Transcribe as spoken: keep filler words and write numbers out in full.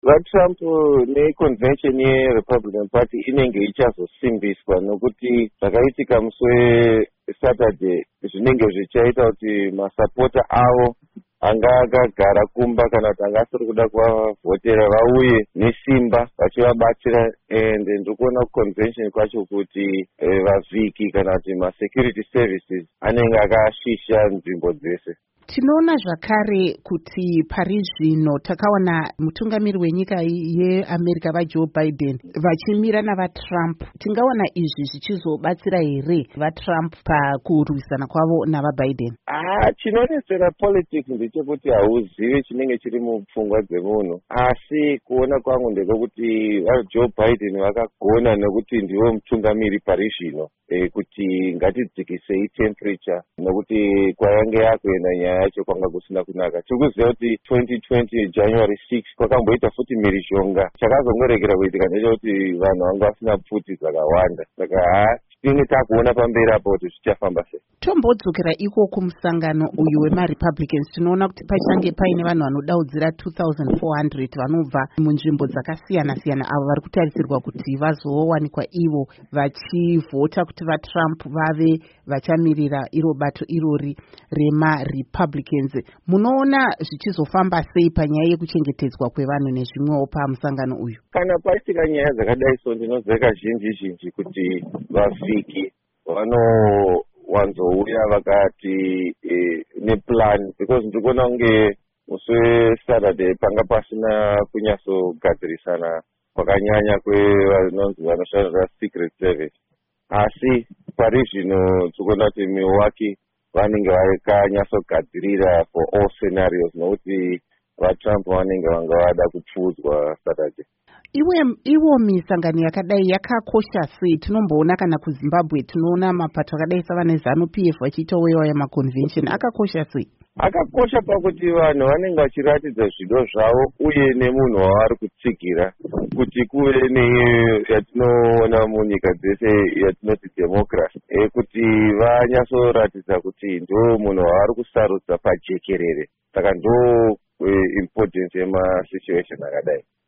vaTrump neconvention yeRepublican Party inenge ichazosimbiswa nokuti zvakaitika musi weSaturday zvinenge zvichaita kuti masapota avo anga akagara kumba kana kuti anga asiri kuda kuvavhotera vauye nesimba vachivabatsira. And ndikuona convention kwacho kuti vavhiki kana kuti masecurity services anenge akashisha nzvimbo dzese. Tinoona zvakare kuti pari zvino takaona mutungamiri wenyika yeAmerica vaJoe Biden vachimira navaTrump. Tingaona izvi zvichizobatsira here vaTrump pakurwisana kwavo navaBiden? Ah, chinonetsera politics ndechekuti hauzivi chinenge chiri mupfungwa dzemunhu, asi kuona kwangu ndekuti vaJoe Biden vakagona nekuti ndiwo mutungamiri pari zvino e, kuti ngatidzikisei temperature nokuti kwayange yakuenda nyaya yacho kwanga kusina kunaka. Tikuziva kuti twenty twenty January sixth kwakamboita futi mhirizhonga. Chakazongoregera kuitika ndechekuti vanhu vanga vasina pfuti dzakawanda. Saka ha tinenge takuona pamberi apo kuti zvichafamba sei. Tombodzokera iko kumusangano uyu wemaRepublicans. Tinoona kuti pachange paine vanhu vanodaudzira two thousand four hundred vanobva munzvimbo dzakasiyana siyana avo vari kutarisirwa kuti vazowanikwa ivo vachivhota kuti vaTrump vave vachamirira iro bato irori remaRepublicans. Munoona zvichizofamba sei panyaya yekuchengetedzwa kwevanhu nezvimwewo pamusangano uyu? Kana paitika nyaya dzakadai so ndinoziva kazhinji zhinji kuti vavhiki vanowanzouya vakati e, neplan, because ndikuona kunge musi weSaturday panga pasina kunyatsogadzirisana kwakanyanya kwevanonzi vanoshandira secret service. Asi pari zvino tikuona kuti Milwaukee vanenge vakanyatsogadzirira for all scenarios nokuti vaTrump vanenge vanga vada kupfudzwa Saturday. Iwe iwo misangano yakadai yakakosha sei? Tinomboona kana kuZimbabwe tinoona mapato akadai savane ZANU P F vachitowewa yamaconvention. Akakosha sei? Akakosha pakuti vanhu vanenge vachiratidza zvido zvavo uye nemunhu wavari kutsigira kuti kuve neyo yatinoona munyika dzese yatinoti democracy, e, kuti vanyatsoratidza kuti ndo munhu wavari kusarudza pajekerere. Saka ndo importance yemasituation akadai.